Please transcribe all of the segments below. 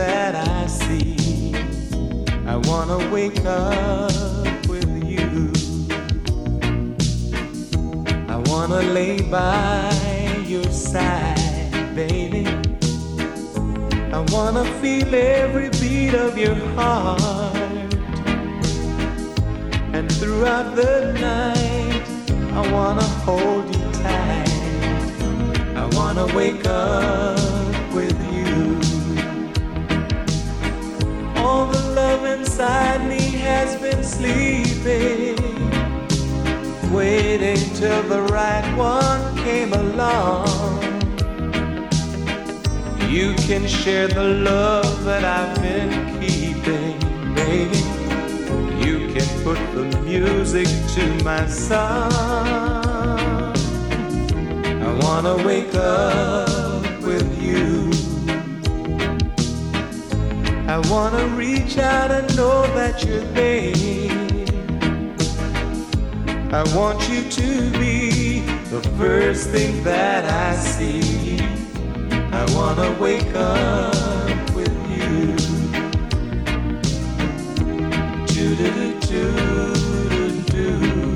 that I see. I wanna wake up with you. I wanna lay by your side, baby. I wanna feel every beat of your heart. And throughout the night, I wanna hold you tight. I wanna wake up with you. All the love inside me has been sleeping, waiting till the right one came along. You can share the love that I've been keeping, baby. You can put the music to my song. I wanna wake up with you. I wanna reach out and know that you're there. I want you to be the first thing that I see. I wanna wake up with you. Do-do-do-do-do-do.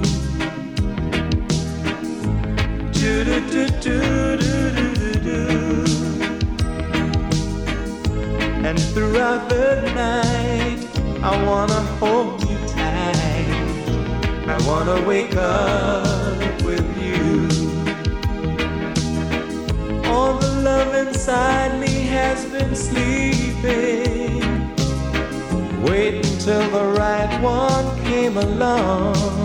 Do-do-do-do-do-do-do. And throughout the night, I wanna hold you tight. I wanna wake up with you. All the love inside me has been sleeping, waiting till the right one came along.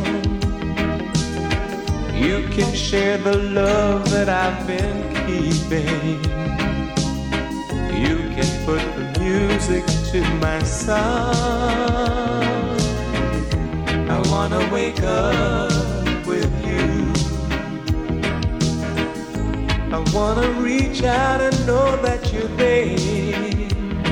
You can share the love that I've been keeping. You can put the music to my song. I wanna wake up with you. I wanna reach out and know that you're there.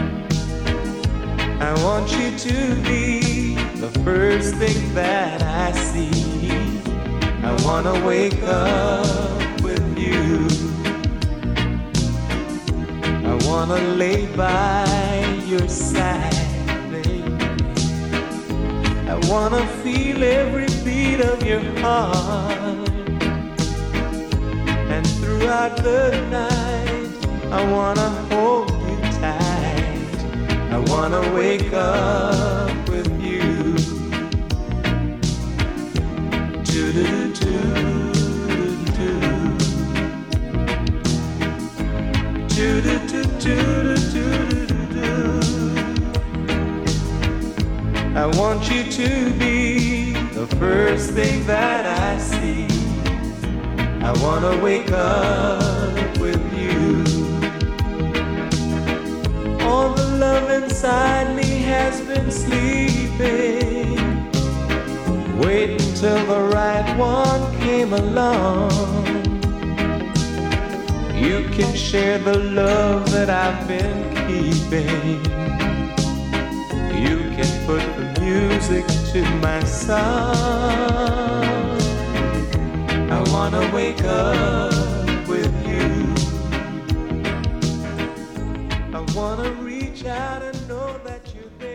I want you to be the first thing that I see. I wanna wake up with you. I wanna lay by your side, baby. I wanna feel every beat of your heart. And throughout the night, I wanna hold you tight. I wanna wake up with you. Do-do-do-do-do. Do-do-do-do-do-do-do. I want you to be the first thing that I see. I wanna wake up with you. All the love inside me has been sleeping, waiting till the right one came along. You can share the love that I've been keeping. You can put the music to my song. I wanna wake up with you. I wanna reach out and know that you're there.